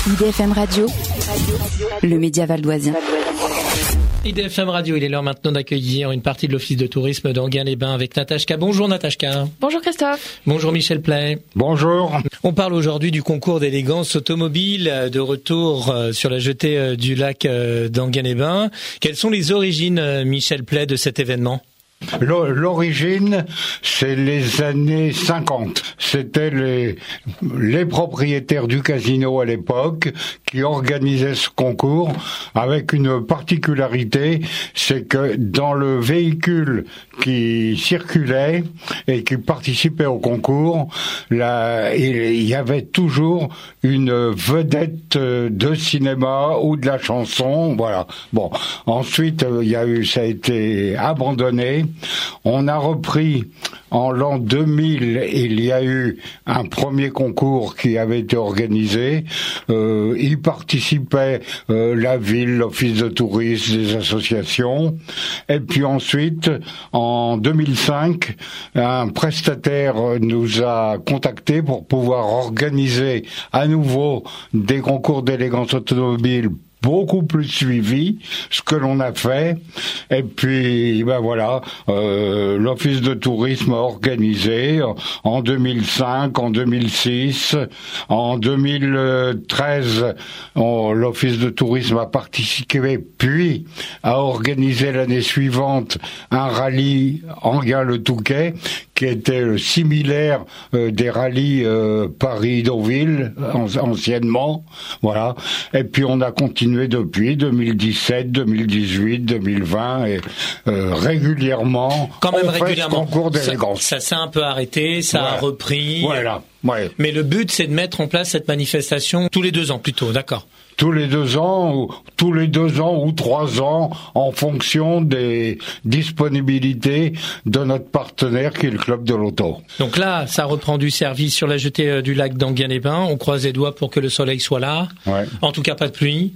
IDFM Radio, le média valdoisien. IDFM Radio, il est l'heure maintenant d'accueillir une partie de l'Office de tourisme d'Enghien-les-Bains avec Natashka. Bonjour Natashka. Bonjour Christophe. Bonjour Michel Play. Bonjour. On parle aujourd'hui du concours d'élégance automobile de retour sur la jetée du lac d'Enghien-les-Bains. Quelles sont les origines, Michel Play, de cet événement ? L'origine, c'est les années 50. C'était les propriétaires du casino à l'époque qui organisaient ce concours avec une particularité, c'est que dans le véhicule qui circulait et qui participait au concours, il y avait toujours une vedette de cinéma ou de la chanson, voilà. Bon, ensuite ça a été abandonné. On a repris en l'an 2000, il y a eu un premier concours qui avait été organisé. Y participaient la ville, l'office de tourisme, des associations. Et puis ensuite, en 2005, un prestataire nous a contactés pour pouvoir organiser à nouveau des concours d'élégance automobile beaucoup plus suivi, ce que l'on a fait. Et puis, voilà, l'Office de tourisme a organisé en 2005, en 2006, en 2013, l'Office de tourisme a participé, puis a organisé l'année suivante un rallye Enghien-le-Touquet, qui était similaire des rallyes Paris-Deauville, anciennement, voilà. Et puis on a continué depuis 2017, 2018, 2020 et régulièrement. Quand même on fait régulièrement. Ce concours d'élégance. Ça s'est un peu arrêté, ça a repris. Voilà. Ouais. Mais le but, c'est de mettre en place cette manifestation tous les 2 ans plutôt, d'accord. Tous les 2 ans ou 3 ans, en fonction des disponibilités de notre partenaire qui est le Club de l'Auto. Donc là, ça reprend du service sur la jetée du lac d'Enghien-les-Bains. On croise les doigts pour que le soleil soit là. Ouais. En tout cas, pas de pluie.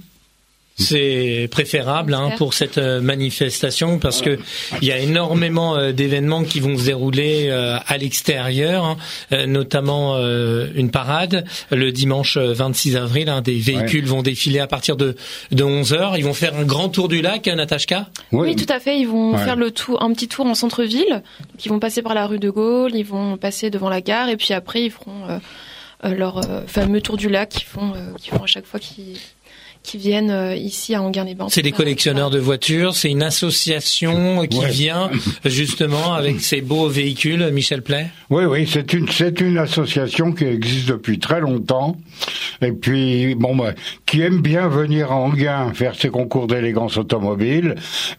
C'est préférable pour cette manifestation parce que il y a énormément d'événements qui vont se dérouler à l'extérieur, notamment une parade le dimanche 26 avril. Des véhicules vont défiler à partir de 11h. Ils vont faire un grand tour du lac, Natashka ? Oui, tout à fait. Ils vont faire un petit tour en centre-ville. Donc, ils vont passer par la rue de Gaulle, ils vont passer devant la gare et puis après ils feront leur fameux tour du lac qu'ils font à chaque fois qui viennent ici à Enghien-les-Bains. C'est des collectionneurs de voitures, c'est une association qui vient justement avec ces beaux véhicules, Michel Play. Oui, c'est une association qui existe depuis très longtemps et puis qui aime bien venir à Enghien faire ses concours d'élégance automobile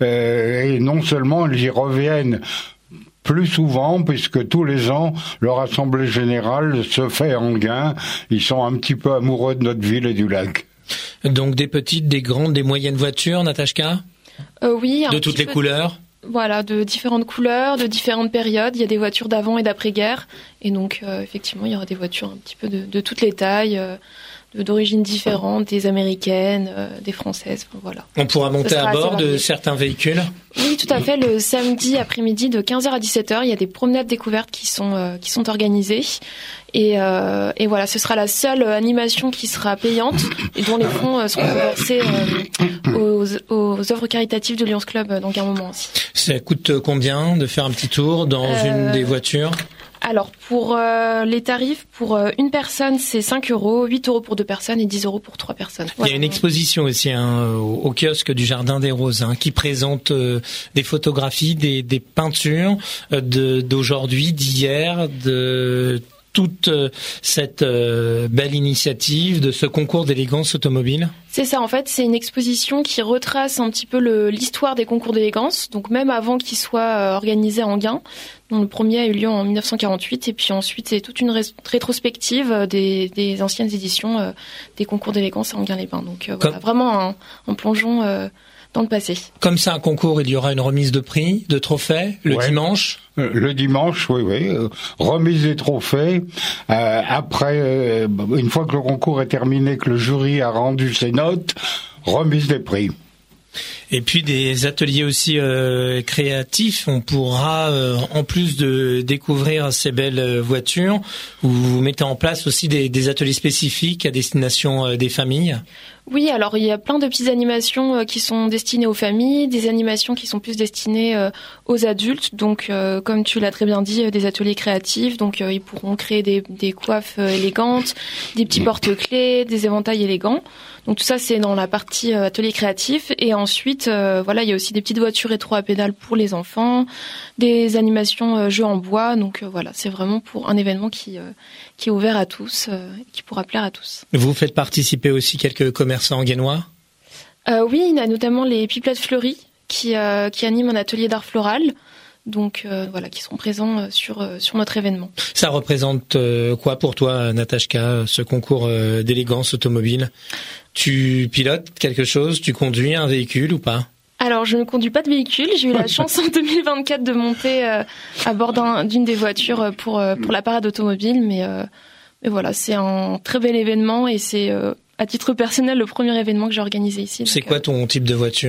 et non seulement ils y reviennent plus souvent, puisque tous les ans, leur assemblée générale se fait à Enghien. Ils sont un petit peu amoureux de notre ville et du lac. Donc des petites, des grandes, des moyennes voitures, Natashka ? Oui. De toutes les couleurs ? Voilà, de différentes couleurs, de différentes périodes. Il y a des voitures d'avant et d'après-guerre. Et donc, effectivement, il y aura des voitures un petit peu de toutes les tailles, d'origines différentes, des américaines, des françaises, voilà. On pourra monter à bord de certains véhicules ? Oui, tout à fait. Le samedi après-midi de 15h à 17h, il y a des promenades découvertes qui sont organisées. Et voilà, ce sera la seule animation qui sera payante et dont les fonds seront versés aux œuvres caritatives de Lions Club dans un moment aussi. Ça coûte combien de faire un petit tour dans une des voitures ? Alors, pour les tarifs, pour une personne, c'est 5 €, 8 € pour 2 personnes et 10 € pour 3 personnes. Voilà. Il y a une exposition aussi au kiosque du Jardin des Roses qui présente des photographies, des peintures d'aujourd'hui, d'hier, de toute cette belle initiative de ce concours d'élégance automobile. C'est ça, en fait, c'est une exposition qui retrace un petit peu l'histoire des concours d'élégance, donc même avant qu'ils soient organisés à Enghien. Donc, le premier a eu lieu en 1948, et puis ensuite c'est toute une rétrospective des anciennes éditions des concours d'élégance à Enghien-les-Bains. Donc voilà, vraiment un plongeon dans le passé. Comme c'est un concours, il y aura une remise de prix, de trophées, le dimanche. Le dimanche, oui. Remise des trophées. Après, une fois que le concours est terminé, que le jury a rendu ses notes, remise des prix. Et puis des ateliers aussi créatifs. On pourra, en plus de découvrir ces belles voitures, vous mettez en place aussi des ateliers spécifiques à destination des familles. Oui, alors il y a plein de petites animations qui sont destinées aux familles, des animations qui sont plus destinées aux adultes. Donc, comme tu l'as très bien dit, des ateliers créatifs. Donc, ils pourront créer des coiffes élégantes, des petits porte-clés, des éventails élégants. Donc, tout ça, c'est dans la partie atelier créatif. Et ensuite, il y a aussi des petites voitures rétro à pédales pour les enfants, des animations jeux en bois. Donc, c'est vraiment pour un événement qui est ouvert à tous, qui pourra plaire à tous. Vous faites participer aussi quelques commerçants anganois ? Oui, il y a notamment les Pipelettes Fleuries qui animent un atelier d'art floral. Donc qui sont présents sur notre événement. Ça représente quoi pour toi, Natashka, ce concours d'élégance automobile ? Tu pilotes quelque chose ? Tu conduis un véhicule ou pas ? Alors, je ne conduis pas de véhicule. J'ai eu la chance en 2024 de monter à bord d'une des voitures pour la parade automobile. Mais voilà, c'est un très bel événement et c'est, à titre personnel, le premier événement que j'ai organisé ici. C'est quoi ton type de voiture ?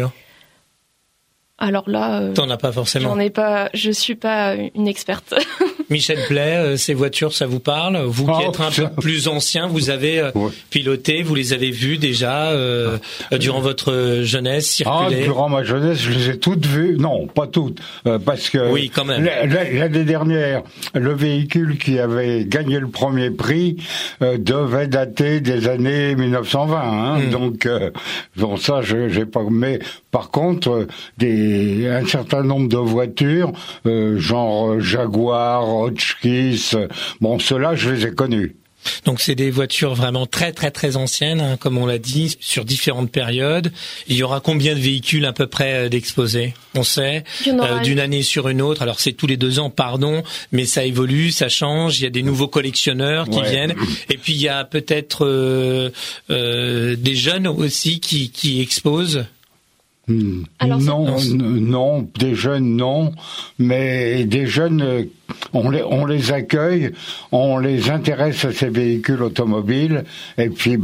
Alors là, t'en as pas forcément. Je suis pas une experte. Michel Play, ces voitures, ça vous parle ? Vous qui êtes un peu plus ancien, vous avez piloté, vous les avez vues déjà durant votre jeunesse circuler ? Durant ma jeunesse, je les ai toutes vues. Non, pas toutes, parce que oui, quand même. L'année dernière, le véhicule qui avait gagné le premier prix devait dater des années 1920. Donc ça, j'ai pas. Mais par contre, un certain nombre de voitures, genre Jaguar, Hotchkiss, ceux-là, je les ai connus. Donc c'est des voitures vraiment très très très anciennes, comme on l'a dit, sur différentes périodes. Il y aura combien de véhicules à peu près d'exposés ? On sait, d'une année sur une autre. Alors c'est tous les 2 ans, pardon, mais ça évolue, ça change. Il y a des nouveaux collectionneurs qui viennent. Et puis il y a peut-être des jeunes aussi qui exposent. Alors, non, des jeunes non, mais des jeunes, on les accueille, on les intéresse à ces véhicules automobiles, et puis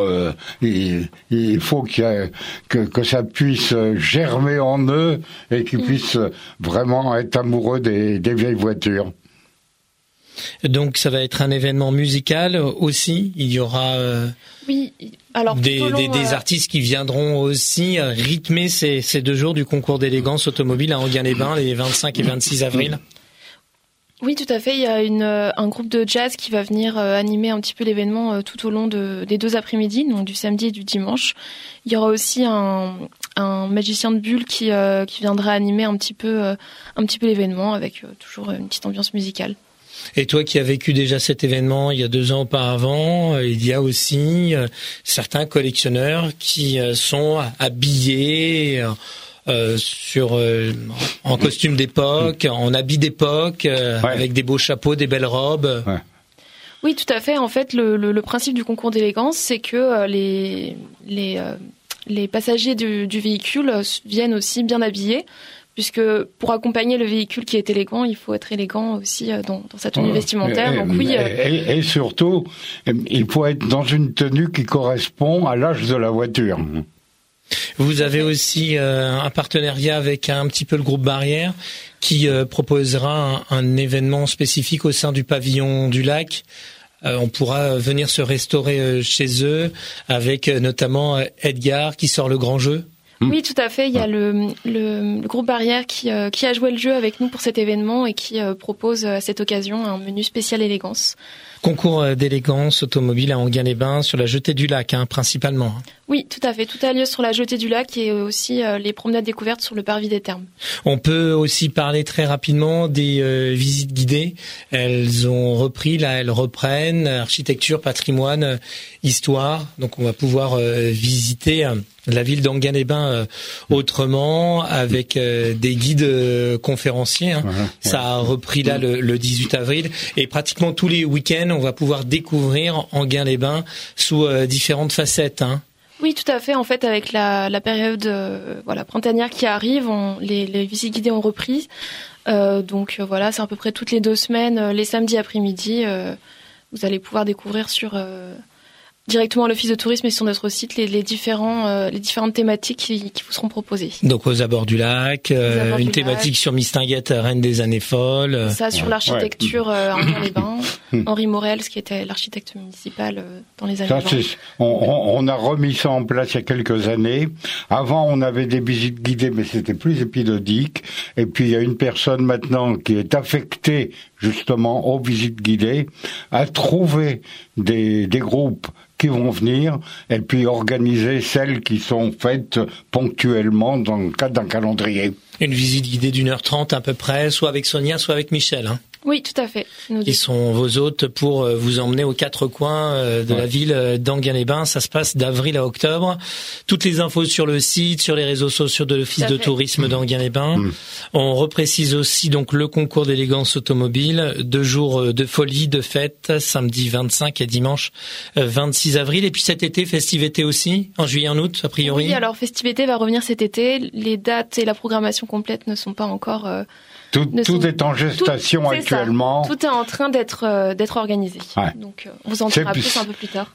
il faut que ça puisse germer en eux et qu'ils puissent vraiment être amoureux des vieilles voitures. Donc ça va être un événement musical aussi. Il y aura des artistes qui viendront aussi rythmer ces 2 jours du concours d'élégance automobile à Enghien-les-Bains, les 25 et 26 avril. Oui, tout à fait. Il y a un groupe de jazz qui va venir animer un petit peu l'événement tout au long des 2 après-midi, donc du samedi et du dimanche. Il y aura aussi un magicien de bulles qui viendra animer un petit peu l'événement avec toujours une petite ambiance musicale. Et toi qui as vécu déjà cet événement il y a 2 ans auparavant, il y a aussi certains collectionneurs qui sont habillés en costume d'époque, en habit d'époque, avec des beaux chapeaux, des belles robes. Ouais. Oui, tout à fait. En fait, le principe du concours d'élégance, c'est que les passagers du véhicule viennent aussi bien habillés. Puisque pour accompagner le véhicule qui est élégant, il faut être élégant aussi dans sa tenue vestimentaire. Donc oui. Et surtout, il faut être dans une tenue qui correspond à l'âge de la voiture. Vous avez aussi un partenariat avec un petit peu le groupe Barrière qui proposera un événement spécifique au sein du pavillon du lac. On pourra venir se restaurer chez eux avec notamment Edgar qui sort le grand jeu. Oui, tout à fait. Il y a le groupe Barrière qui a joué le jeu avec nous pour cet événement et qui propose à cette occasion un menu spécial élégance. Concours d'élégance automobile à Enghien-les-Bains sur la jetée du lac, principalement. Oui, tout à fait. Tout a lieu sur la jetée du lac et aussi les promenades découvertes sur le parvis des Thermes. On peut aussi parler très rapidement des visites guidées. Elles ont repris, là, elles reprennent architecture, patrimoine, histoire. Donc on va pouvoir visiter la ville d'Enghien-les-Bains autrement avec des guides conférenciers. Ça a repris là le 18 avril et pratiquement tous les week-ends on va pouvoir découvrir Enghien-les-Bains sous différentes facettes. Oui, tout à fait. En fait, avec la période printanière qui arrive, les visites guidées ont repris. Donc c'est à peu près toutes les 2 semaines, les samedis après-midi, vous allez pouvoir découvrir sur directement à l'office de tourisme et sur notre site les différentes thématiques qui vous seront proposées. Donc aux abords du lac, une thématique sur Mistinguett, reine des années folles. Ça sur l'architecture Enghien-les-Bains, Henri Morel, qui était l'architecte municipal dans les années 20. On a remis ça en place il y a quelques années. Avant, on avait des visites guidées, mais c'était plus épisodique. Et puis il y a une personne maintenant qui est affectée justement aux visites guidées, à trouver des groupes qui vont venir et puis organiser celles qui sont faites ponctuellement dans le cadre d'un calendrier. Une visite guidée d'1h30 à peu près, soit avec Sonia, soit avec Michel. Oui, tout à fait. Qui sont vos hôtes pour vous emmener aux quatre coins de la ville d'Enghien-les-Bains. Ça se passe d'avril à octobre. Toutes les infos sur le site, sur les réseaux sociaux de l'Office de tourisme d'Enghien-les-Bains. On reprécise aussi donc le concours d'élégance automobile, 2 jours de folie, de fête, samedi 25 et dimanche 26 avril. Et puis cet été, Festive-été aussi, en juillet, en août, a priori. Oui, alors Festive-été va revenir cet été. Les dates et la programmation complète ne sont pas encore... Tout est en gestation actuellement. Tout est en train d'être organisé. Ouais. Donc, on vous en dira plus un peu plus tard.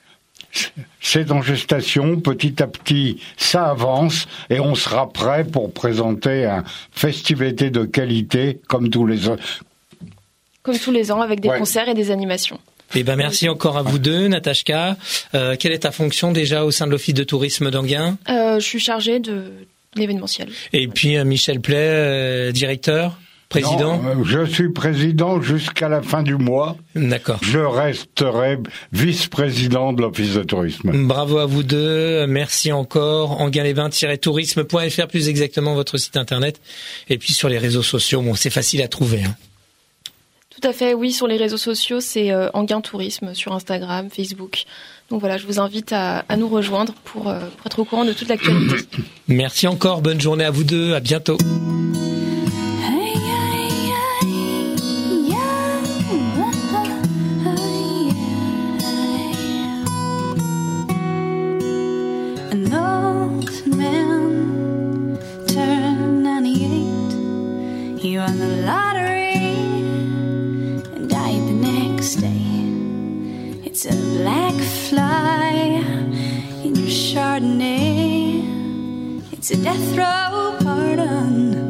C'est en gestation. Petit à petit, ça avance et on sera prêt pour présenter un Festive-été de qualité comme tous les ans. Comme tous les ans, avec des concerts et des animations. Eh ben merci encore à vous deux, Natashka. Quelle est ta fonction déjà au sein de l'Office de tourisme d'Enghien ? Je suis chargée de l'événementiel. Et puis Michel Play, directeur, président. Non, je suis président jusqu'à la fin du mois. D'accord. Je resterai vice-président de l'Office de tourisme. Bravo à vous deux, merci encore. Enghien-les-Bains-tourisme.fr, plus exactement votre site internet. Et puis sur les réseaux sociaux, bon, c'est facile à trouver. Tout à fait, oui, sur les réseaux sociaux, c'est Enghien Tourisme sur Instagram, Facebook. Donc voilà, je vous invite à nous rejoindre pour être au courant de toute l'actualité. Merci encore, bonne journée à vous deux, à bientôt. An old man turned 98. He won the lottery and died the next day. It's a black fly in your Chardonnay. It's a death row pardon.